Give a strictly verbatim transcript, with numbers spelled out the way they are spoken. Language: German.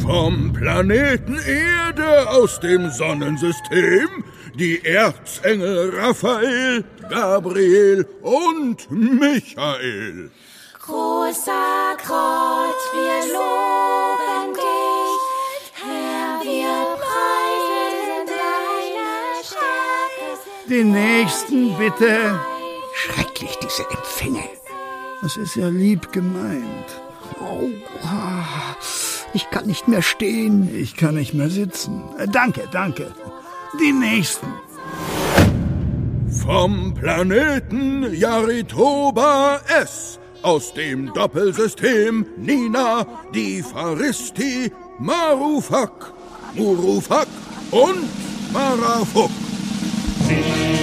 Vom Planeten Erde aus dem Sonnensystem die Erzengel Raphael, Gabriel und Michael. Großer Gott, wir loben dich, Herr, wir preisen deine Stärke. Den nächsten bitte. Schrecklich, diese Empfänge. Das ist ja lieb gemeint. Oh, ich kann nicht mehr stehen. Ich kann nicht mehr sitzen. Äh, danke, danke. Die nächsten. Vom Planeten Yaritoba S. Aus dem Doppelsystem Nina, die Faristi, Marufak, Murufak und Marafuk.